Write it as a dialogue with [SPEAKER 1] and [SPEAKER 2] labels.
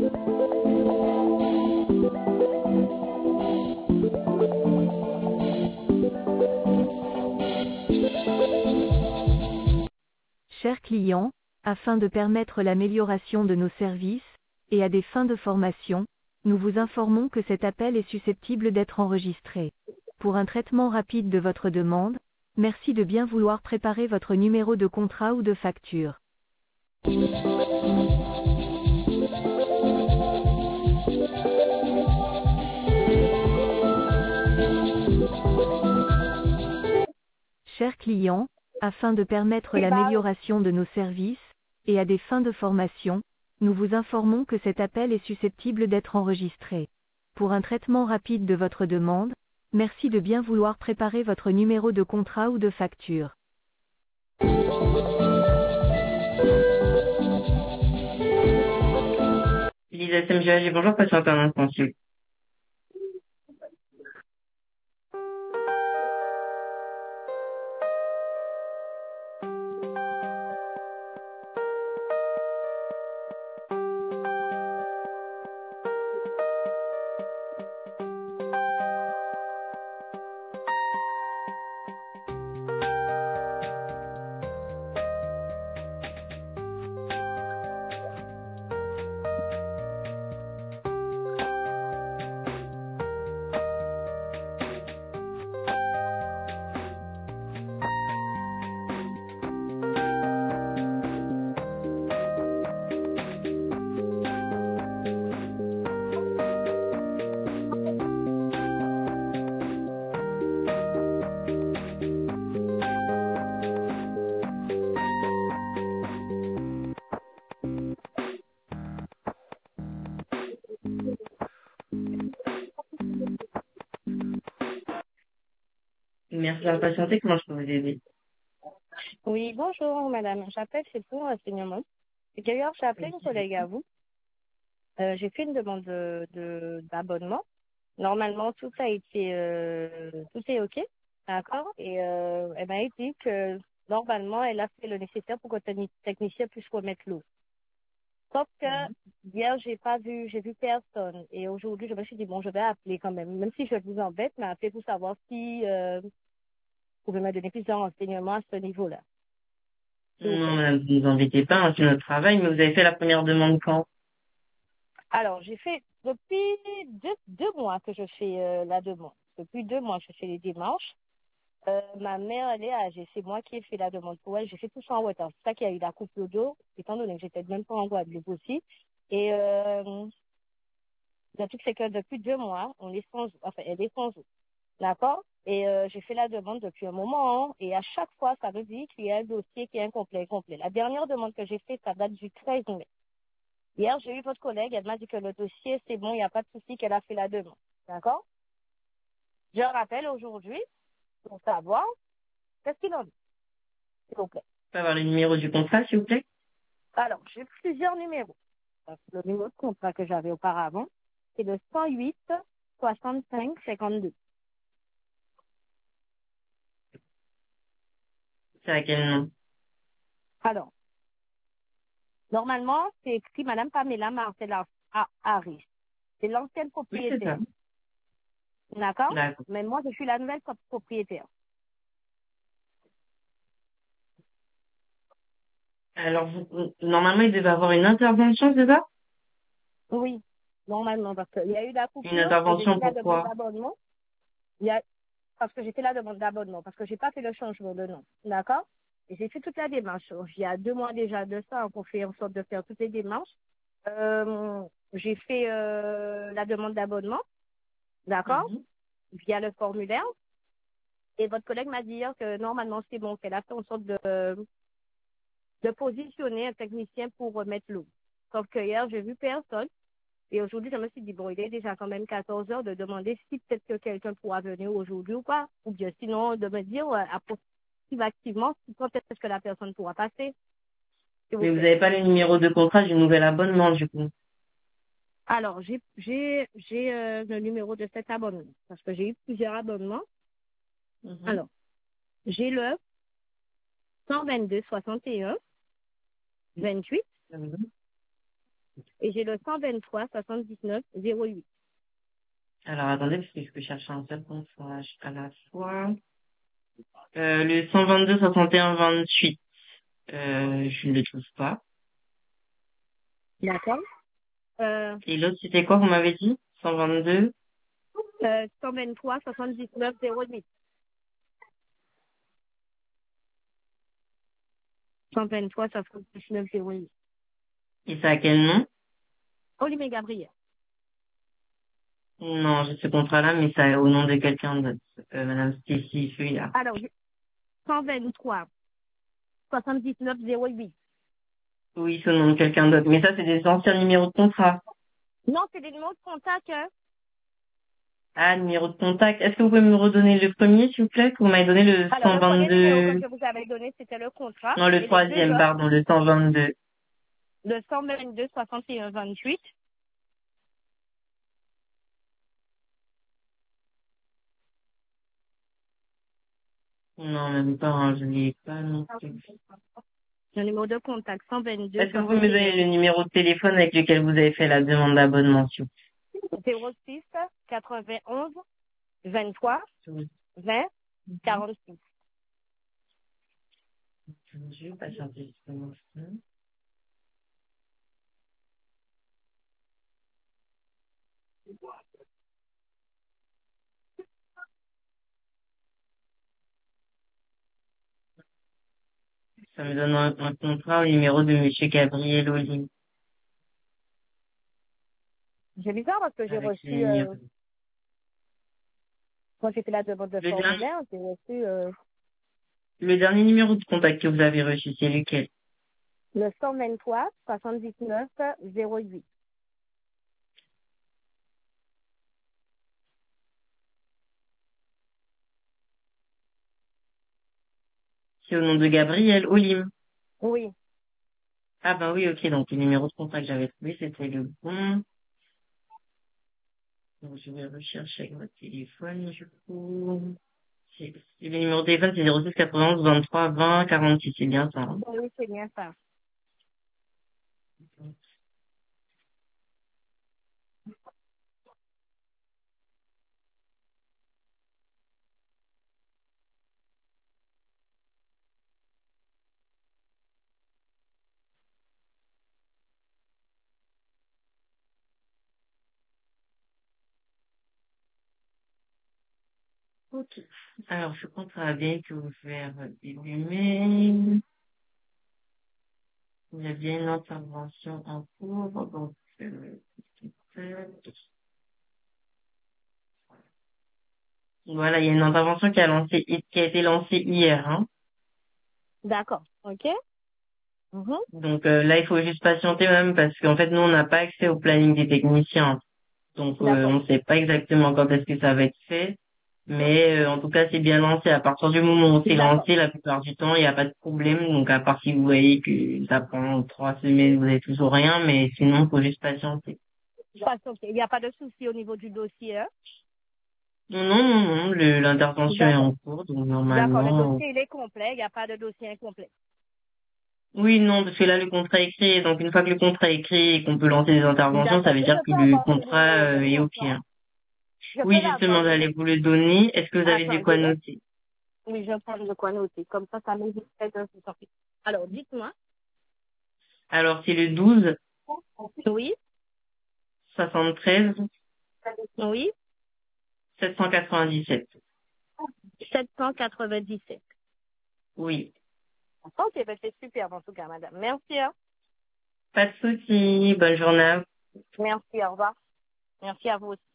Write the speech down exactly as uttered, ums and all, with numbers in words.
[SPEAKER 1] Chers clients, afin de permettre l'amélioration de nos services, et à des fins de formation, nous vous informons que cet appel est susceptible d'être enregistré. Pour un traitement rapide de votre demande, merci de bien vouloir préparer votre numéro de contrat ou de facture. Chers clients, afin de permettre l'amélioration de nos services, et à des fins de formation, nous vous informons que cet appel est susceptible d'être enregistré. Pour un traitement rapide de votre demande, merci de bien vouloir préparer votre numéro de contrat ou de facture.
[SPEAKER 2] Lisa S M G A G, bonjour, patiente un instant, s'il vous plaît. Merci d'avoir patienté, comment je peux vous aider?
[SPEAKER 3] Oui, bonjour madame. J'appelle, c'est pour un renseignement. Et d'ailleurs, j'ai appelé une collègue à vous. Euh, j'ai fait une demande de, de- d'abonnement. Normalement, tout a été, euh, tout est OK, d'accord? Et euh, elle m'a dit que normalement, elle a fait le nécessaire pour que le techni- technicien puisse remettre l'eau. Sauf que
[SPEAKER 2] Mhm.
[SPEAKER 3] hier, j'ai pas vu, j'ai vu personne. Et aujourd'hui, je me suis dit, bon, je vais appeler quand même, même si je vous embête, mais appeler pour savoir si euh, vous pouvez me donner plus de renseignements à ce niveau-là, s'il vous
[SPEAKER 2] Non,
[SPEAKER 3] plaît.
[SPEAKER 2] madame, vous ne vous embêtez pas, hein, c'est notre travail, mais vous avez fait la première demande quand?
[SPEAKER 3] Alors, j'ai fait depuis deux, deux mois que je fais euh, la demande. Depuis deux mois, je fais les démarches. Euh, ma mère, elle est âgée. C'est moi qui ai fait la demande pour elle. J'ai fait tout ça en retard. C'est ça qui a eu la coupe d'eau, étant donné que j'étais même pas en Guadeloupe aussi. Et euh, le truc, c'est que depuis deux mois, on est sans eau. Enfin, elle est sans eau. D'accord? Et euh, j'ai fait la demande depuis un moment. Hein, et à chaque fois, ça me dit qu'il y a un dossier qui est incomplet, complet. La dernière demande que j'ai faite, ça date du treize mai. Hier, j'ai eu votre collègue, elle m'a dit que le dossier, c'est bon, il n'y a pas de souci, qu'elle a fait la demande. D'accord? Je rappelle aujourd'hui pour savoir qu'est-ce qu'il en est, s'il vous plaît.
[SPEAKER 2] Je peux avoir le numéro du contrat, s'il vous plaît?
[SPEAKER 3] Alors, j'ai plusieurs numéros. Donc, le numéro de contrat que j'avais auparavant, c'est le cent huit soixante-cinq cinquante-deux.
[SPEAKER 2] C'est à quel nom?
[SPEAKER 3] Alors, normalement, c'est écrit Madame Pamela Marcella Harris. C'est l'ancienne
[SPEAKER 2] Oui, c'est ça.
[SPEAKER 3] propriétaire. D'accord?
[SPEAKER 2] D'accord.
[SPEAKER 3] Mais moi, je suis la nouvelle propriétaire.
[SPEAKER 2] Alors, vous, normalement, il devait avoir une intervention, c'est ça?
[SPEAKER 3] Oui, normalement, parce qu'il y a eu la
[SPEAKER 2] Une
[SPEAKER 3] coupure et j'ai fait
[SPEAKER 2] intervention,
[SPEAKER 3] la demande
[SPEAKER 2] pourquoi?
[SPEAKER 3] d'abonnement. Il y a, parce que j'ai fait la demande d'abonnement, parce que j'ai pas fait le changement de nom. D'accord? Et j'ai fait toute la démarche. Il y a deux mois déjà de ça, on fait en sorte de faire toutes les démarches. Euh, j'ai fait euh, la demande d'abonnement, d'accord?
[SPEAKER 2] Mhm.
[SPEAKER 3] Via le formulaire. Et votre collègue m'a dit hier que normalement c'est bon, qu'elle a fait en sorte de, de positionner un technicien pour remettre l'eau. Sauf que hier, j'ai vu personne. Et aujourd'hui, je me suis dit, bon, il est déjà quand même quatorze heures de demander si peut-être que quelqu'un pourra venir aujourd'hui ou pas. Ou bien sinon, de me dire euh, approximativement si quand est-ce que la personne pourra passer, s'il vous
[SPEAKER 2] Mais vous
[SPEAKER 3] plaît.
[SPEAKER 2] n'avez pas le numéro de contrat du nouvel abonnement, du coup.
[SPEAKER 3] Alors, j'ai j'ai j'ai euh, le numéro de cet abonnement parce que j'ai eu plusieurs abonnements.
[SPEAKER 2] Mhm.
[SPEAKER 3] Alors, j'ai le cent vingt-deux soixante et un vingt-huit
[SPEAKER 2] Mhm.
[SPEAKER 3] et j'ai le cent vingt-trois soixante-dix-neuf zéro huit.
[SPEAKER 2] Alors, attendez, parce que je peux chercher un seul contrat à la fois. Euh, le cent vingt-deux soixante et un vingt-huit, euh, je ne le trouve pas.
[SPEAKER 3] D'accord. Euh,
[SPEAKER 2] Et l'autre, c'était quoi, vous m'avez dit? cent vingt-deux.
[SPEAKER 3] euh, cent vingt-trois soixante-dix-neuf zéro huit. cent vingt-trois soixante-dix-neuf zéro huit.
[SPEAKER 2] Et c'est à quel nom?
[SPEAKER 3] Olivier Gabriel.
[SPEAKER 2] Non, j'ai ce contrat-là, mais c'est au nom de quelqu'un d'autre. Euh, Madame Stécie Feuillard.
[SPEAKER 3] Alors, j'ai cent vingt-trois soixante-dix-neuf zéro huit.
[SPEAKER 2] Oui, c'est au nom de quelqu'un d'autre. Mais ça, c'est des anciens numéros de contrat.
[SPEAKER 3] Non, c'est des numéros de contact, hein.
[SPEAKER 2] Ah, numéro de contact. Est-ce que vous pouvez me redonner le premier, s'il vous plaît, que vous m'avez donné le
[SPEAKER 3] Alors, le premier numéro que
[SPEAKER 2] cent vingt-deux?
[SPEAKER 3] je vous avais donné, c'était le contrat.
[SPEAKER 2] Non, le
[SPEAKER 3] Et les deux
[SPEAKER 2] troisième,
[SPEAKER 3] autres,
[SPEAKER 2] pardon, le cent vingt-deux.
[SPEAKER 3] le cent vingt-deux soixante et un vingt-huit.
[SPEAKER 2] Non, même pas, hein, je l'ai pas non plus.
[SPEAKER 3] Le numéro de contact cent vingt-deux
[SPEAKER 2] Est-ce que vous pouvez me
[SPEAKER 3] soixante et
[SPEAKER 2] donner
[SPEAKER 3] un
[SPEAKER 2] le numéro de téléphone avec lequel vous avez fait la demande d'abonnement, s'il
[SPEAKER 3] zéro six quatre-vingt-onze vingt-trois
[SPEAKER 2] vous plaît?
[SPEAKER 3] vingt quarante-six.
[SPEAKER 2] Je vais patienter juste un instant. Ça me donne un, un contrat au numéro de Monsieur Gabriel Oli,
[SPEAKER 3] C'est bizarre parce que j'ai
[SPEAKER 2] avec le
[SPEAKER 3] reçu,
[SPEAKER 2] numéro.
[SPEAKER 3] euh, quand j'ai fait la demande de
[SPEAKER 2] Le dernier,
[SPEAKER 3] formulaire, j'ai reçu euh,
[SPEAKER 2] le dernier numéro de contact que vous avez reçu, c'est lequel?
[SPEAKER 3] le cent vingt-trois soixante-dix-neuf zéro huit.
[SPEAKER 2] C'est au nom de Gabriel Olim.
[SPEAKER 3] Oui.
[SPEAKER 2] Ah ben oui, ok, donc le numéro de contact que j'avais trouvé, c'était le bon. Donc je vais rechercher avec votre téléphone, du coup. C'est, c'est le numéro de téléphone, c'est zéro six quatre-vingt-onze vingt-trois vingt quarante-six, c'est bien ça, hein?
[SPEAKER 3] Oui, c'est bien ça.
[SPEAKER 2] Ok. Alors, ce contrat bien été ouvert début mai. Il y a bien une intervention en cours, donc, euh, voilà, il y a une intervention qui a lancé, qui a été lancée hier, hein.
[SPEAKER 3] D'accord. OK. Mhm.
[SPEAKER 2] Donc euh, là, il faut juste patienter même parce qu'en fait, nous, on n'a pas accès au planning des techniciens. Donc, euh,
[SPEAKER 3] D'accord.
[SPEAKER 2] on ne sait pas exactement quand est-ce que ça va être fait. Mais euh, en tout cas, c'est bien lancé. À partir du moment où c'est
[SPEAKER 3] D'accord.
[SPEAKER 2] lancé, la plupart du temps, il n'y a pas de problème. Donc, à part si vous voyez que ça prend trois semaines, vous n'avez toujours rien. Mais sinon, il faut juste patienter.
[SPEAKER 3] Parce que il n'y a pas de souci au niveau du dossier, hein?
[SPEAKER 2] Non, non, non, non. le- L'intervention est
[SPEAKER 3] D'accord.
[SPEAKER 2] en cours. Donc,
[SPEAKER 3] D'accord. Le
[SPEAKER 2] normalement...
[SPEAKER 3] dossier, il est complet. Il n'y a pas de dossier incomplet.
[SPEAKER 2] Oui, non, parce que là, le contrat est écrit. Donc, une fois que le contrat est écrit et qu'on peut lancer des interventions, ça
[SPEAKER 3] D'accord.
[SPEAKER 2] veut
[SPEAKER 3] Et
[SPEAKER 2] dire
[SPEAKER 3] je
[SPEAKER 2] que
[SPEAKER 3] peux
[SPEAKER 2] le
[SPEAKER 3] avoir le
[SPEAKER 2] contrat
[SPEAKER 3] numéro de
[SPEAKER 2] euh, est OK,
[SPEAKER 3] contrat.
[SPEAKER 2] hein.
[SPEAKER 3] Je peux
[SPEAKER 2] Oui, justement,
[SPEAKER 3] l'avoir. Le...
[SPEAKER 2] j'allais vous le donner. Est-ce que vous avez de quoi
[SPEAKER 3] Attendez.
[SPEAKER 2] noter?
[SPEAKER 3] Oui, je prends de quoi noter. Comme ça, ça m'évite de sortir. Alors, dites-moi.
[SPEAKER 2] Alors, c'est le douze
[SPEAKER 3] Oui.
[SPEAKER 2] soixante-treize
[SPEAKER 3] Oui.
[SPEAKER 2] sept cent quatre-vingt-dix-sept.
[SPEAKER 3] sept cent quatre-vingt-dix-sept.
[SPEAKER 2] Oui.
[SPEAKER 3] Ok, ben c'est super en tout cas, madame. Merci. Hein.
[SPEAKER 2] Pas de souci. Bonne journée à vous.
[SPEAKER 3] Merci, au revoir. Merci à vous aussi.